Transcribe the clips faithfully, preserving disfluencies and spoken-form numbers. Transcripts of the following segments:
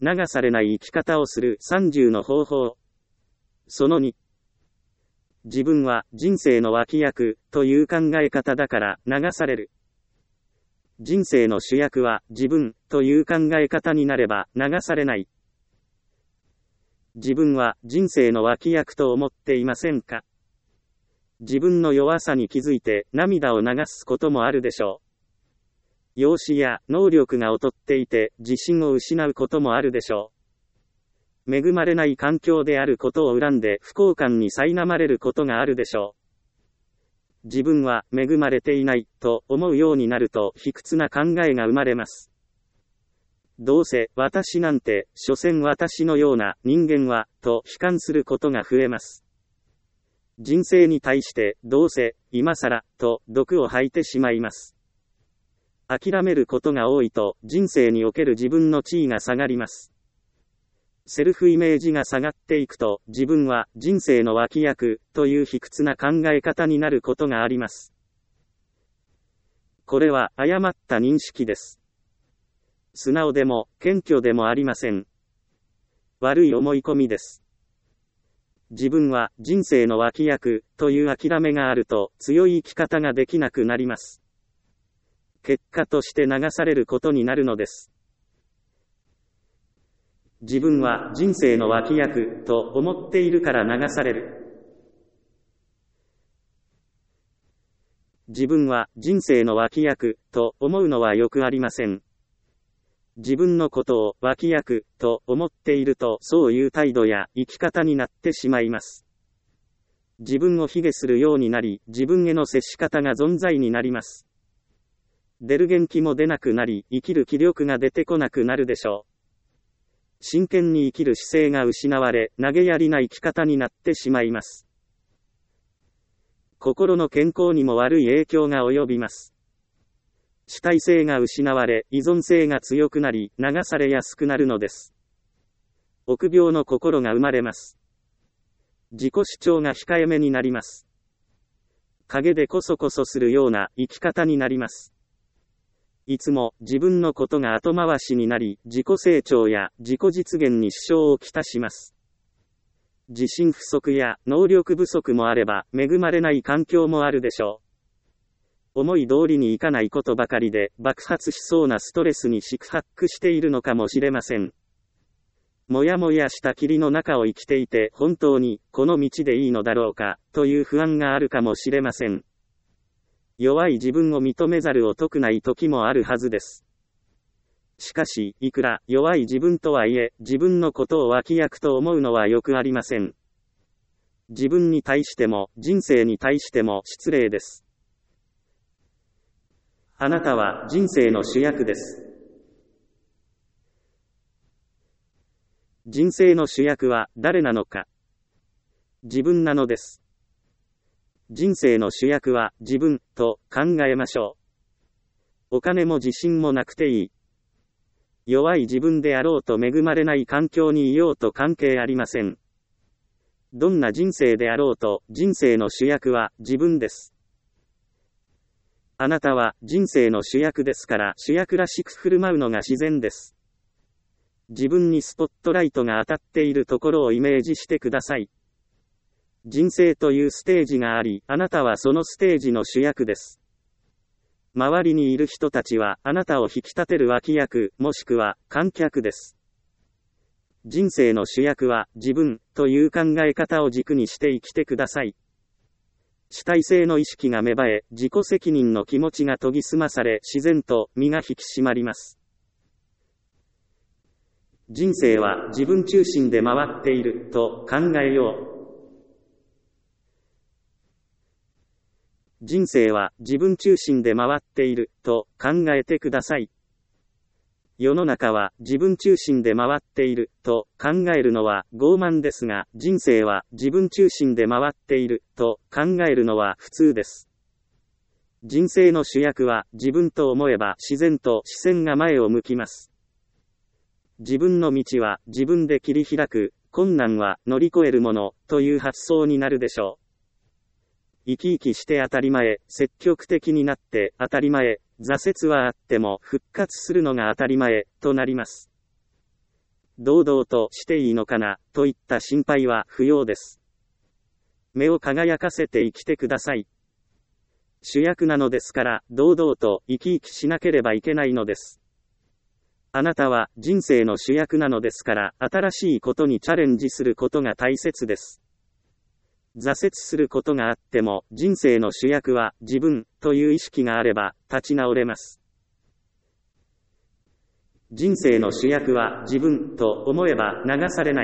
流されない生き方をするさんじゅうの方法。そのに。自分は人生の脇役という考え方だから流される。人生の主役は自分という考え方になれば流されない。自分は人生の脇役と思っていませんか？自分の弱さに気づいて涙を流すこともあるでしょう。容姿や能力が劣っていて自信を失うこともあるでしょう。恵まれない環境であることを恨んで不幸感に苛まれることがあるでしょう。自分は恵まれていないと思うようになると卑屈な考えが生まれます。どうせ私なんて、所詮私のような人間は、と悲観することが増えます。人生に対して、どうせ、今更、と毒を吐いてしまいます。諦めることが多いと、人生における自分の地位が下がります。セルフイメージが下がっていくと、自分は人生の脇役という卑屈な考え方になることがあります。これは誤った認識です。素直でも謙虚でもありません。悪い思い込みです。自分は人生の脇役という諦めがあると強い生き方ができなくなります。結果として流されることになるのです。自分は人生の脇役と思っているから流される。自分は人生の脇役と思うのはよくありません。自分のことを脇役と思っているとそういう態度や生き方になってしまいます。自分を卑下するようになり、自分への接し方が存在になります。出る元気も出なくなり、生きる気力が出てこなくなるでしょう。真剣に生きる姿勢が失われ、投げやりな生き方になってしまいます。心の健康にも悪い影響が及びます。主体性が失われ、依存性が強くなり、流されやすくなるのです。臆病の心が生まれます。自己主張が控えめになります。陰でこそこそするような生き方になります。いつも自分のことが後回しになり、自己成長や自己実現に支障をきたします。自信不足や能力不足もあれば、恵まれない環境もあるでしょう。思い通りにいかないことばかりで爆発しそうなストレスに四苦八苦しているのかもしれません。もやもやした霧の中を生きていて本当にこの道でいいのだろうかという不安があるかもしれません。弱い自分を認めざるを得ない時もあるはずです。しかし、いくら弱い自分とはいえ、自分のことを脇役と思うのはよくありません。自分に対しても人生に対しても失礼です。あなたは人生の主役です。人生の主役は誰なのか。自分なのです。人生の主役は自分と考えましょう。お金も自信もなくていい。弱い自分であろうと恵まれない環境にいようと関係ありません。どんな人生であろうと人生の主役は自分です。あなたは人生の主役ですから主役らしく振る舞うのが自然です。自分にスポットライトが当たっているところをイメージしてください。人生というステージがあり、あなたはそのステージの主役です。周りにいる人たちはあなたを引き立てる脇役、もしくは観客です。人生の主役は自分という考え方を軸にして生きてください。主体性の意識が芽生え、自己責任の気持ちが研ぎ澄まされ、自然と身が引き締まります。人生は自分中心で回っていると考えよう。人生は自分中心で回っていると考えてください。世の中は自分中心で回っていると考えるのは傲慢ですが、人生は自分中心で回っていると考えるのは普通です。人生の主役は自分と思えば自然と視線が前を向きます。自分の道は自分で切り開く、困難は乗り越えるものという発想になるでしょう。生き生きして当たり前、積極的になって当たり前、挫折はあっても復活するのが当たり前となります。 堂々としていいのかな、といった心配は不要です。目を輝かせて生きてください。主役なのですから、堂々と生き生きしなければいけないのです。あなたは人生の主役なのですから、新しいことにチャレンジすることが大切です。挫折することがあっても、人生の主役は自分という意識があれば立ち直れます。人生の主役は自分と思えば流されない。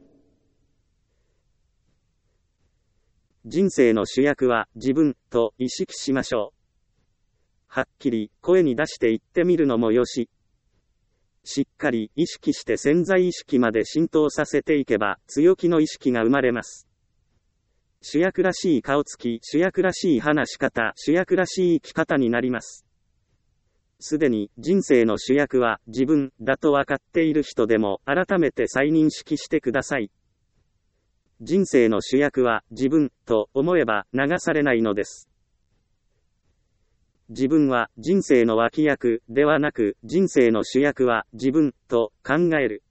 人生の主役は自分と意識しましょう。はっきり声に出して言ってみるのもよし。しっかり意識して潜在意識まで浸透させていけば強気の意識が生まれます。主役らしい顔つき、主役らしい話し方、主役らしい生き方になります。すでに人生の主役は自分だと分かっている人でも改めて再認識してください。人生の主役は自分と思えば流されないのです。自分は人生の脇役ではなく、人生の主役は自分と考える。